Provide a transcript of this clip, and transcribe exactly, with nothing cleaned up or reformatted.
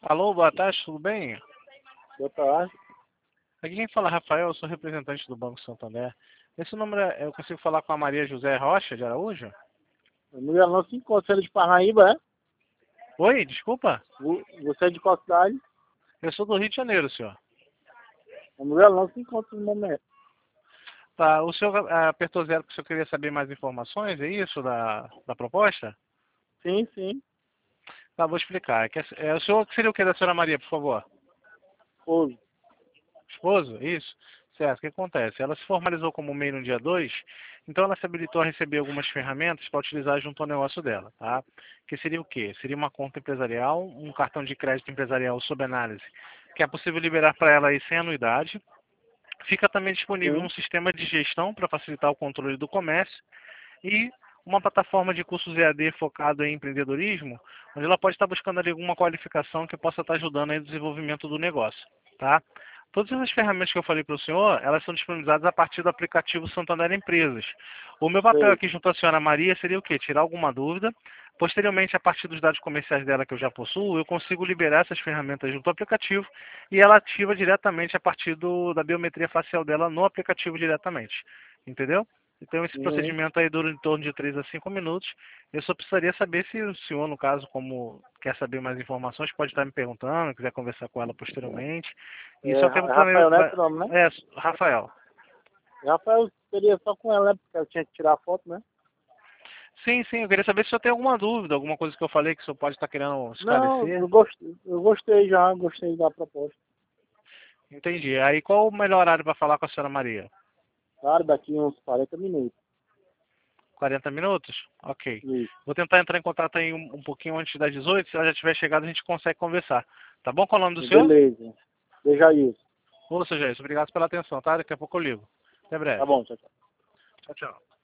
Alô, boa tarde, tudo bem? Boa tarde. Aqui quem fala é Rafael, eu sou representante do Banco Santander. Esse número, é- eu consigo falar com a Maria José Rocha de Araújo? Mulher não se encontra, você é de Parnaíba, é? Oi, desculpa? Vo- Você é de qual cidade? Eu sou do Rio de Janeiro, senhor. A mulher não se encontra no momento. Tá, o senhor ah, apertou zero porque o senhor queria saber mais informações, é isso, da, da proposta? Sim, sim. Tá, vou explicar. É que, é, o senhor seria o que da senhora Maria, por favor? Hoje. Esposo? Isso? Certo, o que acontece? Ela se formalizou como MEI no dia dois, então ela se habilitou a receber algumas ferramentas para utilizar junto ao negócio dela, tá? Que seria o quê? Seria uma conta empresarial, um cartão de crédito empresarial sob análise, que é possível liberar para ela aí sem anuidade. Fica também disponível Sim. um sistema de gestão para facilitar o controle do comércio e uma plataforma de cursos E A D focado em empreendedorismo, onde ela pode estar buscando ali alguma qualificação que possa estar ajudando aí no desenvolvimento do negócio, tá? Todas essas ferramentas que eu falei para o senhor, elas são disponibilizadas a partir do aplicativo Santander Empresas. O meu papel Sei. aqui junto à senhora Maria seria o quê? Tirar alguma dúvida. Posteriormente, a partir dos dados comerciais dela que eu já possuo, eu consigo liberar essas ferramentas junto ao aplicativo e ela ativa diretamente a partir do, da biometria facial dela no aplicativo diretamente. Entendeu? Então esse Sim. procedimento aí dura em torno de três a cinco minutos. Eu só precisaria saber se o senhor, no caso, como quer saber mais informações, pode estar me perguntando, quiser conversar com ela posteriormente. E É, só tem Ra- é também... Rafael, né? Esse nome, né? É, Rafael. Rafael seria só com ela, né? Porque eu tinha que tirar a foto, né? Sim, sim, eu queria saber se o senhor tem alguma dúvida, alguma coisa que eu falei que o senhor pode estar querendo Não, esclarecer. eu gostei, eu gostei já, gostei da proposta. Entendi. Aí qual o melhor horário para falar com a senhora Maria? Claro, daqui uns quarenta minutos. quarenta minutos? Ok. Isso. Vou tentar entrar em contato aí um, um pouquinho antes das dezoito. Se ela já tiver chegado, a gente consegue conversar. Tá bom? Qual é o nome do senhor? Beleza. Veja isso. Ô, seu Jair, obrigado pela atenção, tá? Daqui a pouco eu ligo. Até Tá breve. bom, tchau, tchau. Tchau, tchau.